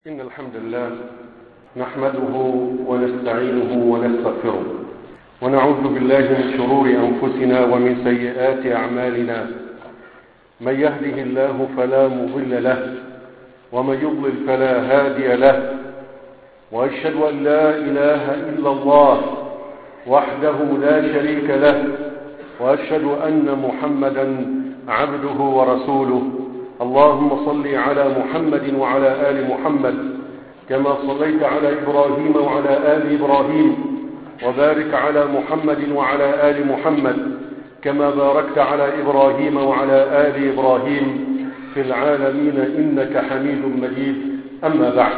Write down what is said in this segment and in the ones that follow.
إن الحمد لله نحمده ونستعينه ونستغفره ونعوذ بالله من شرور أنفسنا ومن سيئات أعمالنا. من يهده الله فلا مضل له ومن يضلل فلا هادي له، وأشهد أن لا إله إلا الله وحده لا شريك له، وأشهد أن محمدا عبده ورسوله. اللهم صل على محمد وعلى آل محمد كما صليت على إبراهيم وعلى آل إبراهيم، وبارك على محمد وعلى آل محمد كما باركت على إبراهيم وعلى آل إبراهيم في العالمين إنك حميد مجيد. أما بعد،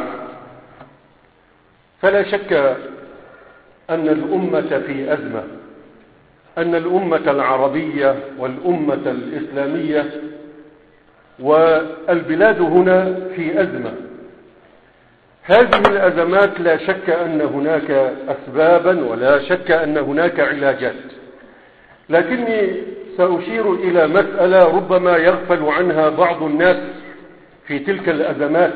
فلا شك أن الأمة في أزمة، أن الأمة العربية والأمة الإسلامية والبلاد هنا في أزمة. هذه الأزمات لا شك أن هناك أسبابا ولا شك أن هناك علاجات، لكني سأشير إلى مسألة ربما يغفل عنها بعض الناس في تلك الأزمات،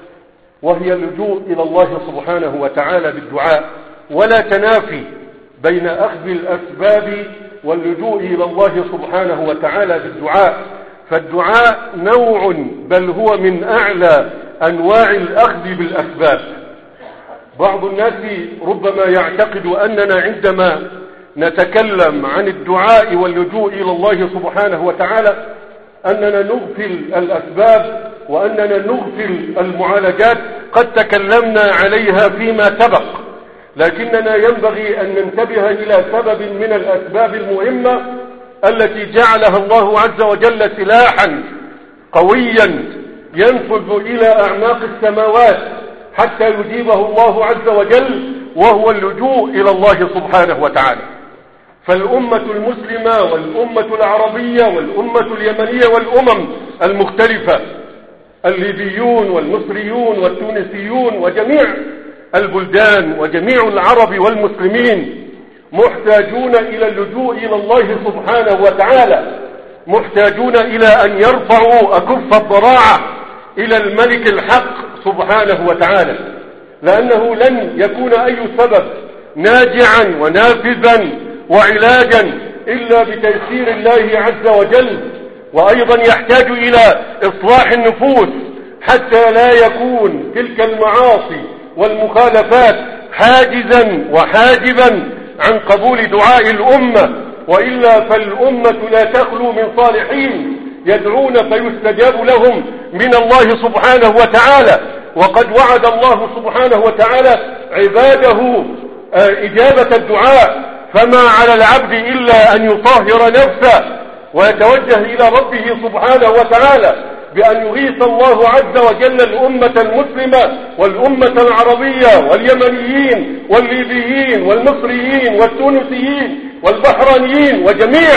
وهي اللجوء إلى الله سبحانه وتعالى بالدعاء، ولا تنافي بين أخذ الأسباب واللجوء إلى الله سبحانه وتعالى بالدعاء. فالدعاء نوع، بل هو من أعلى أنواع الأخذ بالأسباب. بعض الناس ربما يعتقد أننا عندما نتكلم عن الدعاء واللجوء إلى الله سبحانه وتعالى أننا نغفل الأسباب وأننا نغفل المعالجات، قد تكلمنا عليها فيما سبق، لكننا ينبغي أن ننتبه إلى سبب من الأسباب المهمة التي جعلها الله عز وجل سلاحا قويا ينفذ إلى أعماق السماوات حتى يجيبه الله عز وجل، وهو اللجوء إلى الله سبحانه وتعالى. فالأمة المسلمة والأمة العربية والأمة اليمنية والأمم المختلفة، الليبيون والمصريون والتونسيون وجميع البلدان وجميع العرب والمسلمين محتاجون إلى اللجوء إلى الله سبحانه وتعالى، محتاجون إلى أن يرفعوا أكف الضراعة إلى الملك الحق سبحانه وتعالى، لأنه لن يكون أي سبب ناجعا ونافذا وعلاجا إلا بتيسير الله عز وجل. وأيضا يحتاج إلى إصلاح النفوس حتى لا يكون تلك المعاصي والمخالفات حاجزا وحاجبا عن قبول دعاء الأمة، وإلا فالأمة لا تخلو من صالحين يدعون فيستجاب لهم من الله سبحانه وتعالى. وقد وعد الله سبحانه وتعالى عباده إجابة الدعاء، فما على العبد إلا أن يطهر نفسه ويتوجه إلى ربه سبحانه وتعالى بأن يغيث الله عز وجل الأمة المسلمة والأمة العربية واليمنيين والليبيين والمصريين والتونسيين والبحرانيين وجميع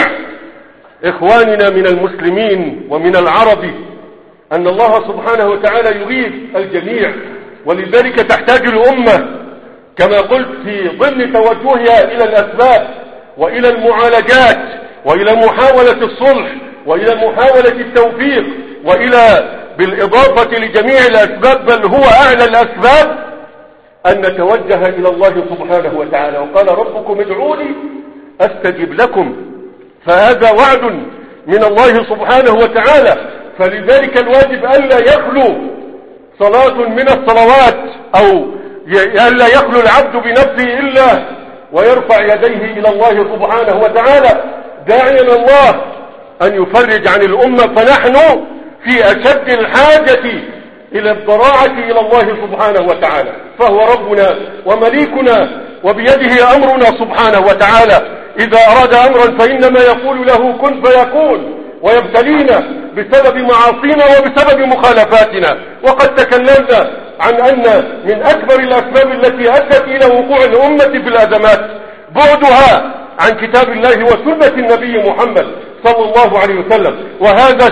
إخواننا من المسلمين ومن العرب، أن الله سبحانه وتعالى يغيث الجميع. ولذلك تحتاج الأمة كما قلت في ضمن توجهها إلى الأسباب وإلى المعالجات وإلى محاولة الصلح وإلى محاولة التوفيق وإلى بالإضافة لجميع الأسباب، بل هو أعلى الأسباب، أن نتوجه إلى الله سبحانه وتعالى. وقال ربكم ادعوني أستجب لكم، فهذا وعد من الله سبحانه وتعالى. فلذلك الواجب ألا يخلو صلاة من الصلوات أو ألا يخلو العبد بنفسه إلا ويرفع يديه إلى الله سبحانه وتعالى داعيا الله أن يفرج عن الأمة. فنحن في أشد الحاجة إلى الضراعة إلى الله سبحانه وتعالى، فهو ربنا ومليكنا وبيده أمرنا سبحانه وتعالى. إذا أراد أمرا فإنما يقول له كن فيكون، ويبتلينا بسبب معاصينا وبسبب مخالفاتنا. وقد تكلمنا عن أن من أكبر الأسباب التي أدت إلى وقوع الأمة في الأزمات بعدها عن كتاب الله وسنة النبي محمد صلى الله عليه وسلم. وهذا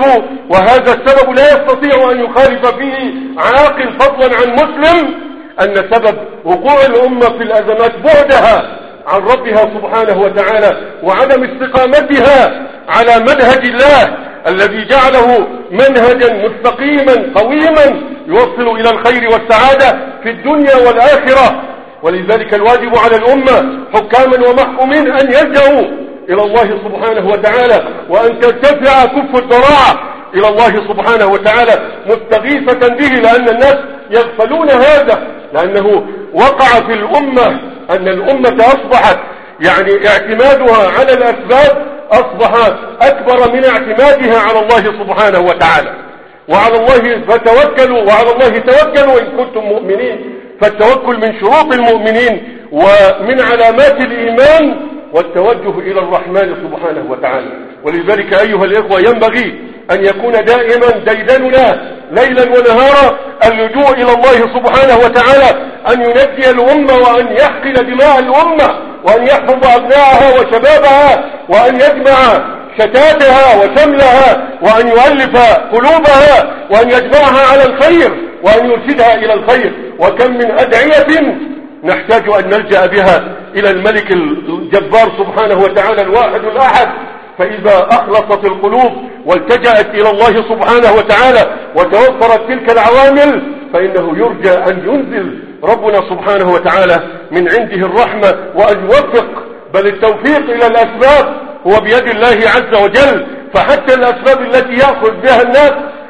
السبب لا يستطيع أن يخالف فيه عاقل فضلا عن مسلم، أن سبب وقوع الأمة في الأزمات بعدها عن ربها سبحانه وتعالى وعدم استقامتها على منهج الله الذي جعله منهجا مستقيما قويما يوصل إلى الخير والسعادة في الدنيا والآخرة. ولذلك الواجب على الأمة حكاما ومحكومين أن يلجأوا إلى الله سبحانه وتعالى، وأن ترتفع كف الضراعة إلى الله سبحانه وتعالى مستغيثة به، لأن الناس يغفلون هذا، لأنه وقع في الأمة أن الأمة أصبحت يعني اعتمادها على الأسباب أصبح أكبر من اعتمادها على الله سبحانه وتعالى. وعلى الله فتوكلوا، وعلى الله توكلوا إن كنتم مؤمنين. فالتوكل من شروط المؤمنين ومن علامات الإيمان، والتوجه إلى الرحمن سبحانه وتعالى. ولذلك أيها الإخوة ينبغي أن يكون دائما ديدننا ليلا ونهارا اللجوء إلى الله سبحانه وتعالى، أن ينجي الأمة وأن يحقن دماء الأمة، وأن يحفظ أبنائها وشبابها، وأن يجمع شتاتها وشملها، وأن يؤلف قلوبها، وأن يجمعها على الخير، وأن يرشدها إلى الخير. وكم من أدعية نحتاج أن نلجأ بها إلى الملك الجبار سبحانه وتعالى الواحد الأحد، فإذا أخلصت القلوب والتجأت إلى الله سبحانه وتعالى وتوفرت تلك العوامل، فإنه يرجى أن ينزل ربنا سبحانه وتعالى من عنده الرحمة وأن يوفق. بل التوفيق إلى الأسباب هو بيد الله عز وجل. فحتى الأسباب التي يأخذ بها الناس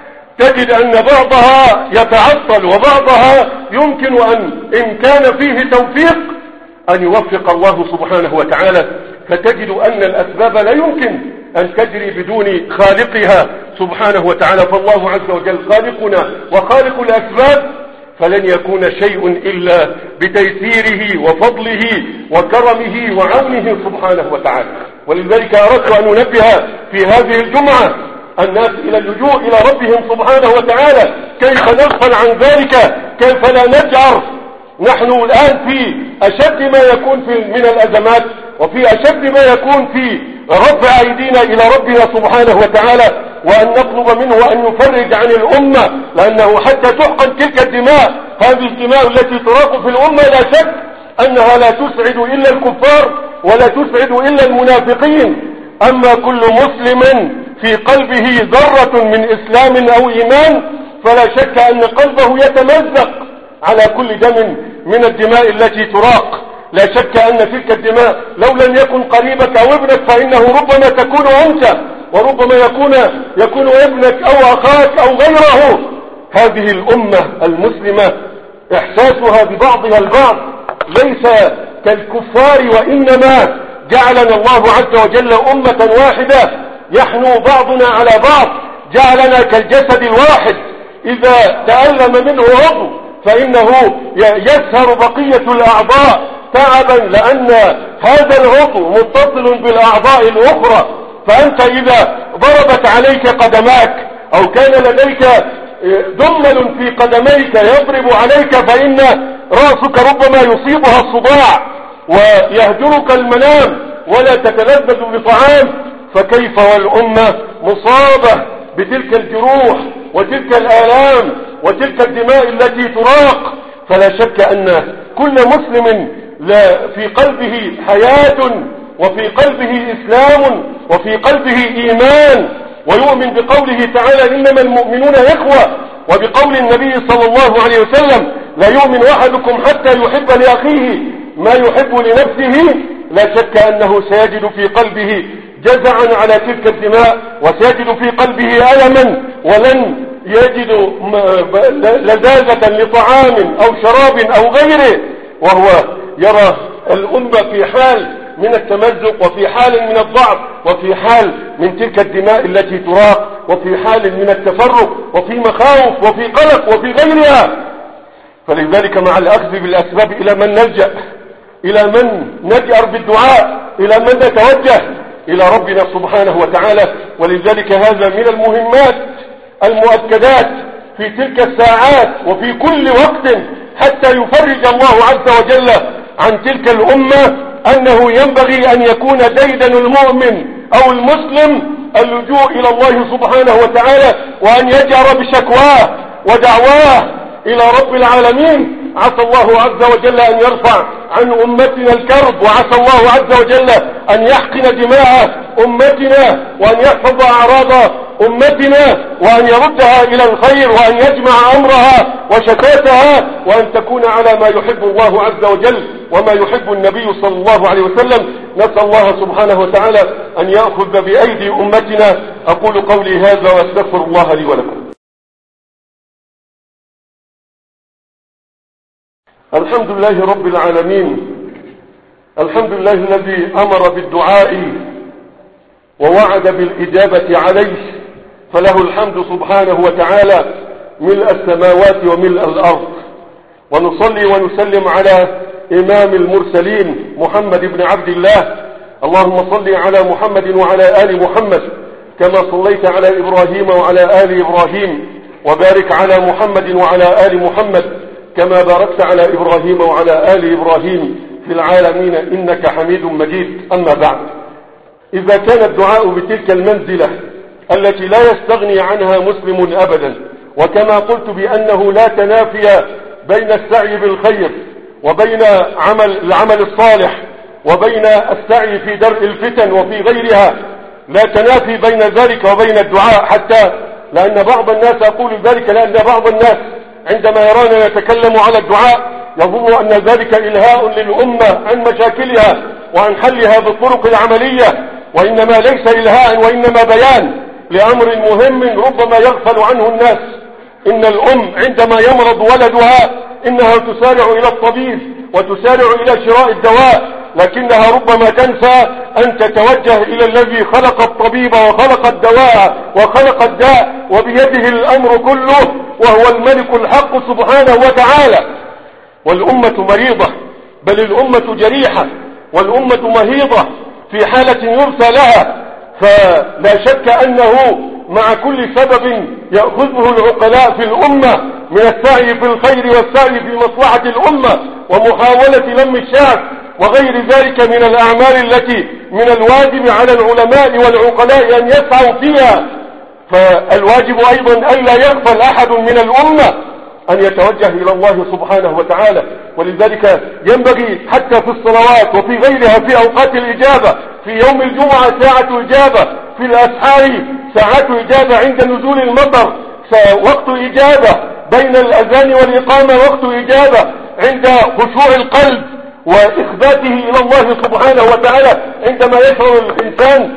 تجد أن بعضها يتعطل، وبعضها يمكن إن كان فيه توفيق أن يوفق الله سبحانه وتعالى. فتجد أن الأسباب لا يمكن أن تجري بدون خالقها سبحانه وتعالى. فالله عز وجل خالقنا وخالق الأسباب، فلن يكون شيء إلا بتيسيره وفضله وكرمه وعونه سبحانه وتعالى. ولذلك أردت أن أنبه في هذه الجمعة الناس إلى اللجوء إلى ربهم سبحانه وتعالى. كيف نغفل عن ذلك؟ كيف لا نجعر؟ نحن الآن في أشد ما يكون من الأزمات، وفي أشد ما يكون في رفع أيدينا إلى ربنا سبحانه وتعالى، وأن نطلب منه أن يفرج عن الأمة، لأنه حتى تحقن تلك الدماء، هذه الدماء التي تراق في الأمة لا شك أنها لا تسعد إلا الكفار ولا تسعد إلا المنافقين. أما كل مسلم في قلبه ذرة من إسلام أو إيمان فلا شك أن قلبه يتمزق على كل دم من الدماء التي تراق. لا شك أن تلك الدماء لو لم يكن قريبك أو ابنك فإنه ربما تكون أنت، وربما يكون ابنك أو أخاك أو غيره. هذه الأمة المسلمة إحساسها ببعضها البعض ليس كالكفار، وإنما جعلنا الله عز وجل أمة واحدة يحنو بعضنا على بعض، جعلنا كالجسد الواحد إذا تألم منه عضو فإنه يسهر بقية الأعضاء تعبا، لأن هذا العضو متصل بالأعضاء الأخرى. فأنت إذا ضربت عليك قدماك أو كان لديك دمل في قدميك يضرب عليك، فإن رأسك ربما يصيبها الصداع ويهجرك المنام ولا تتلذذ بطعام. فكيف والأمة مصابة بتلك الجروح وتلك الآلام وتلك الدماء التي تراق؟ فلا شك أن كل مسلم في قلبه حياة، وفي قلبه إسلام، وفي قلبه إيمان، ويؤمن بقوله تعالى إنما المؤمنون إخوة، وبقول النبي صلى الله عليه وسلم لا يؤمن أحدكم حتى يحب لأخيه ما يحب لنفسه. لا شك أنه سيجد في قلبه جزعا على تلك الدماء، وسيجد في قلبه ألما، ولن يجد لذاذة لطعام أو شراب أو غيره، وهو يرى الأمة في حال من التمزق، وفي حال من الضعف، وفي حال من تلك الدماء التي تراق، وفي حال من التفرق، وفي مخاوف، وفي قلق، وفي غيرها. فلذلك مع الأخذ بالأسباب إلى من نلجأ، إلى من نجأر بالدعاء، إلى من نتوجه؟ إلى ربنا سبحانه وتعالى. ولذلك هذا من المهمات المؤكدات في تلك الساعات وفي كل وقت، حتى يفرج الله عز وجل عن تلك الأمة، أنه ينبغي أن يكون ديدن المؤمن أو المسلم اللجوء إلى الله سبحانه وتعالى، وأن يجأر بشكواه ودعواه إلى رب العالمين. عسى الله عز وجل أن يرفع عن أمتنا الكرب، وعسى الله عز وجل أن يحقن دماء أمتنا، وأن يحفظ أعراض أمتنا وأن يردها إلى الخير وأن يجمع أمرها وشتاتها وأن تكون على ما يحب الله عز وجل وما يحب النبي صلى الله عليه وسلم. نسأل الله سبحانه وتعالى أن يأخذ بأيدي أمتنا. أقول قولي هذا وأستغفر الله لي ولكم. الحمد لله رب العالمين، الحمد لله الذي أمر بالدعاء ووعد بالإجابة عليه، فله الحمد سبحانه وتعالى ملء السماوات وملء الأرض. ونصلي ونسلم على إمام المرسلين محمد بن عبد الله. اللهم صل على محمد وعلى آل محمد كما صليت على إبراهيم وعلى آل إبراهيم، وبارك على محمد وعلى آل محمد كما باركت على إبراهيم وعلى آل إبراهيم في العالمين إنك حميد مجيد. أما بعد، إذا كان الدعاء بتلك المنزلة التي لا يستغني عنها مسلم أبدا، وكما قلت بأنه لا تنافي بين السعي بالخير وبين العمل الصالح وبين السعي في درء الفتن وفي غيرها، لا تنافي بين ذلك وبين الدعاء، حتى لأن بعض الناس، أقول ذلك لأن بعض الناس عندما يرانا نتكلم على الدعاء يظن أن ذلك إلهاء للأمة عن مشاكلها وعن حلها بالطرق العملية، وإنما ليس إلهاء وإنما بيان لأمر مهم ربما يغفل عنه الناس. إن الأم عندما يمرض ولدها إنها تسارع إلى الطبيب وتسارع إلى شراء الدواء، لكنها ربما تنسى أن تتوجه إلى الذي خلق الطبيب وخلق الدواء وخلق الداء وبيده الأمر كله، وهو الملك الحق سبحانه وتعالى. والأمة مريضة، بل الأمة جريحة، والأمة مهيضة في حالة يرثى لها. فلا شك أنه مع كل سبب يأخذه العقلاء في الأمة من السعي في الخير والسعي في مصلحة الأمة ومحاولة لم الشعب وغير ذلك من الأعمال التي من الواجب على العلماء والعقلاء أن يسعوا فيها، فالواجب أيضا ألا يغفل أحد من الأمة أن يتوجه إلى الله سبحانه وتعالى. ولذلك ينبغي حتى في الصلوات وفي غيرها في أوقات الإجابة، في يوم الجمعة ساعة إجابة، في الأسحار ساعات إجابة، عند نزول المطر وقت إجابة، بين الأذان والإقامة وقت إجابة، عند خشوع القلب وإخباته إلى الله سبحانه وتعالى عندما يشعر الإنسان،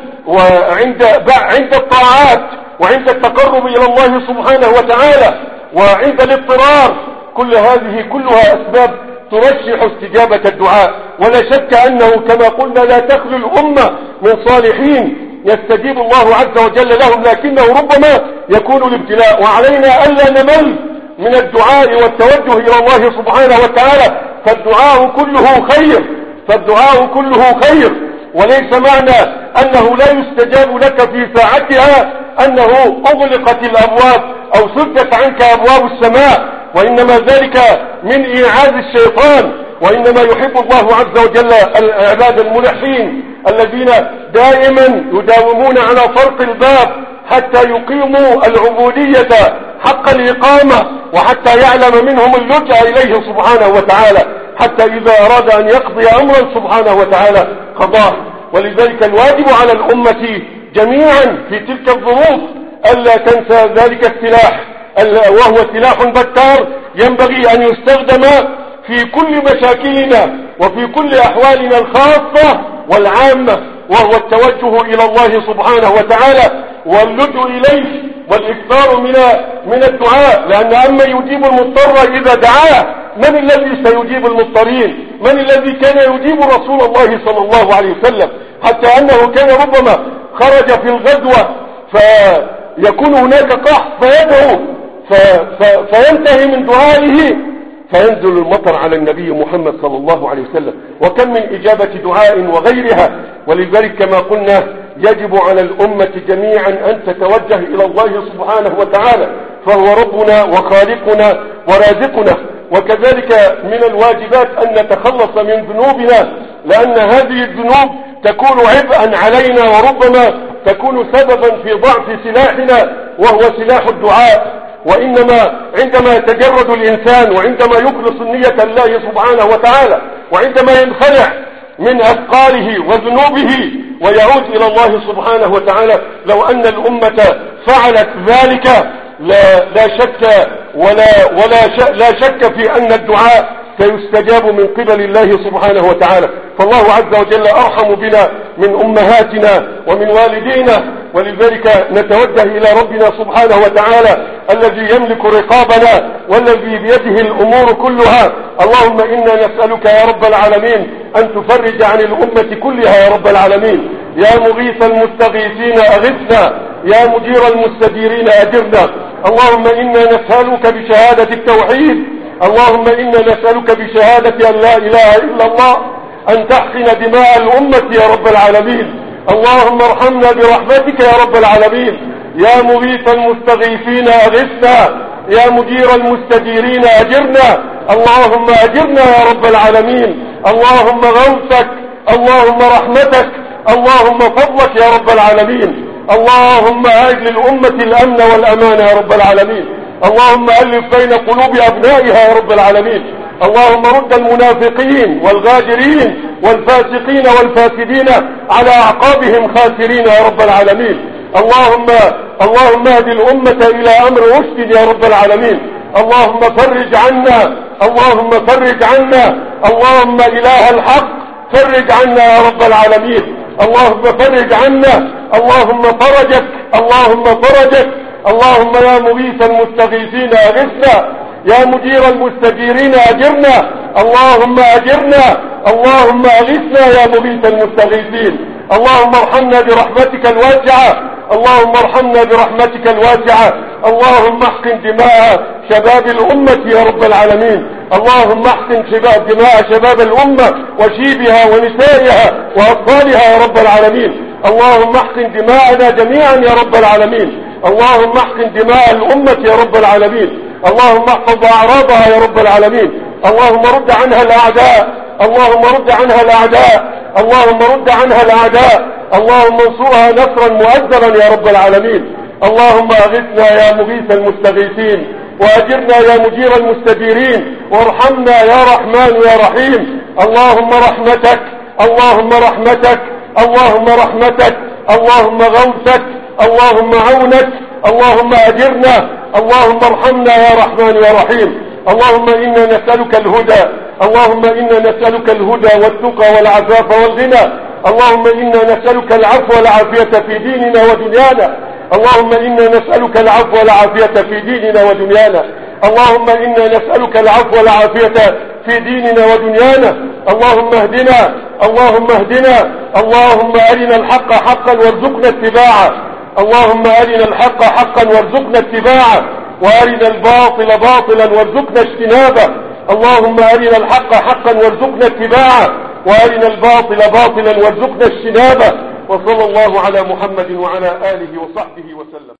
وعند الطاعات وعند التقرب إلى الله سبحانه وتعالى، وعند الاضطرار. كل هذه كلها أسباب ترشح استجابة الدعاء. ولا شك أنه كما قلنا لا تخلو الأمة من صالحين يستجيب الله عز وجل لهم، لكنه ربما يكون الابتلاء، وعلينا ألا نمل من الدعاء والتوجه إلى الله سبحانه وتعالى. فالدعاء كله خير، فالدعاء كله خير، وليس معنى أنه لا يستجاب لك في ساعتها أنه أغلقت الأبواب أو سدت عنك أبواب السماء، وإنما ذلك من إيعاز الشيطان. وإنما يحب الله عز وجل العباد الملحين الذين دائما يداومون على طرق الباب حتى يقيموا العبودية حق الإقامة، وحتى يعلم منهم اللجأ إليه سبحانه وتعالى، حتى إذا أراد أن يقضي أمرا سبحانه وتعالى قضاه. ولذلك الواجب على الأمة جميعا في تلك الظروف ألا تنسى ذلك السلاح، وهو سلاح بتار ينبغي أن يستخدم في كل مشاكلنا وفي كل أحوالنا الخاصة والعامة، وهو التوجه إلى الله سبحانه وتعالى واللجوء إليه والإكثار من الدعاء. لأن أما يجيب المضطر إذا دعاه، من الذي سيجيب المضطرين؟ من الذي كان يجيب رسول الله صلى الله عليه وسلم؟ حتى أنه كان ربما خرج في الغزوة فيكون هناك قحط فيدعو فينتهي من دعائه فينزل المطر على النبي محمد صلى الله عليه وسلم. وكم من إجابة دعاء وغيرها. ولذلك كما قلنا يجب على الأمة جميعا أن تتوجه إلى الله سبحانه وتعالى، فهو ربنا وخالقنا ورازقنا. وكذلك من الواجبات أن نتخلص من ذنوبنا، لأن هذه الذنوب تكون عبئا علينا وربما تكون سببا في ضعف سلاحنا وهو سلاح الدعاء. وإنما عندما يتجرد الإنسان وعندما يخلص النية لله سبحانه وتعالى وعندما ينخلع من أثقاله وذنوبه ويعود إلى الله سبحانه وتعالى، لو أن الأمة فعلت ذلك لا شك في أن الدعاء سيستجاب من قبل الله سبحانه وتعالى. فالله عز وجل أرحم بنا من أمهاتنا ومن والدينا، ولذلك نتوجه إلى ربنا سبحانه وتعالى الذي يملك رقابنا والذي بيده الأمور كلها. اللهم إنا نسألك يا رب العالمين أن تفرج عن الأمة كلها يا رب العالمين. يا مغيث المستغيثين أغثنا، يا مجير المستديرين أجرنا. اللهم إنا نسألك بشهادة التوحيد، اللهم إنا نسألك بشهادة أن لا إله إلا الله أن تحقن دماء الأمة يا رب العالمين. اللهم ارحمنا برحمتك يا رب العالمين. يا مغيث المستغيثين أغثنا، يا مجير المستديرين أجرنا. اللهم أجرنا يا رب العالمين. اللهم غوثك، اللهم رحمتك، اللهم فضلك يا رب العالمين. اللهم أعد للأمة الأمن والأمان يا رب العالمين. اللهم ألف بين قلوب أبنائها يا رب العالمين. اللهم رد المنافقين والغادرين والفاسقين والفاسدين على أعقابهم خاسرين يا رب العالمين. اللهم اهد الأمة إلى أمر رشد يا رب العالمين. اللهم فرج عنا، اللهم فرج عنا، اللهم إله الحق فرج عنا يا رب العالمين. اللهم فرج عنا، اللهم فرجك، اللهم فرجك. اللهم يا مغيث المستغيثين أغثنا، يا مجير المستجيرين أجرنا. اللهم أجرنا، اللهم أغثنا يا مغيث المستغيثين. اللهم ارحمنا برحمتك الواسعة، اللهم ارحمنا برحمتك الواسعة. اللهم احقن دماء شباب الأمة يا رب العالمين. اللهم احقن دماء شباب الأمة وشيبها ونسائها وأطفالها يا رب العالمين. اللهم احقن دماءنا جميعا يا رب العالمين. اللهم احقن دماء الأمة يا رب العالمين. اللهم احفظ أعراضها يا رب العالمين. اللهم رد عنها الأعداء، اللهم رد عنها الأعداء، اللهم رد عنها الأعداء. اللهم انصرها نصرا مؤزرا يا رب العالمين. اللهم أغثنا يا مغيث المستغيثين، وأجرنا يا مجير المستديرين، وارحمنا يا رحمن يا رحيم. اللهم رحمتك، اللهم رحمتك، اللهم رحمتك، اللهم غوثك، اللهم عونك، اللهم أجرنا، اللهم ارحمنا يا رحمن يا رحيم. اللهم إنا نسألك الهدى، اللهم إنا نسألك الهدى والتقى والعفاف والغنى. اللهم إنا نسألك العفو والعافية في ديننا ودنيانا. اللهم إنا نسألك العفو والعافية في ديننا ودنيانا. اللهم إنا نسألك العفو والعافية في ديننا ودنيانا. اللهم اهدنا، اللهم اهدنا. اللهم أرنا الحق حقا وارزقنا اتباعه، اللهم أرنا الحق حقا وارزقنا اتباعه، وأرنا الباطل باطلا وارزقنا اجتنابه. اللهم أرنا الحق حقا وارزقنا اتباعه، وأرنا الباطل باطلا وارزقنا اجتنابه. وصلى الله على محمد وعلى آله وصحبه وسلم.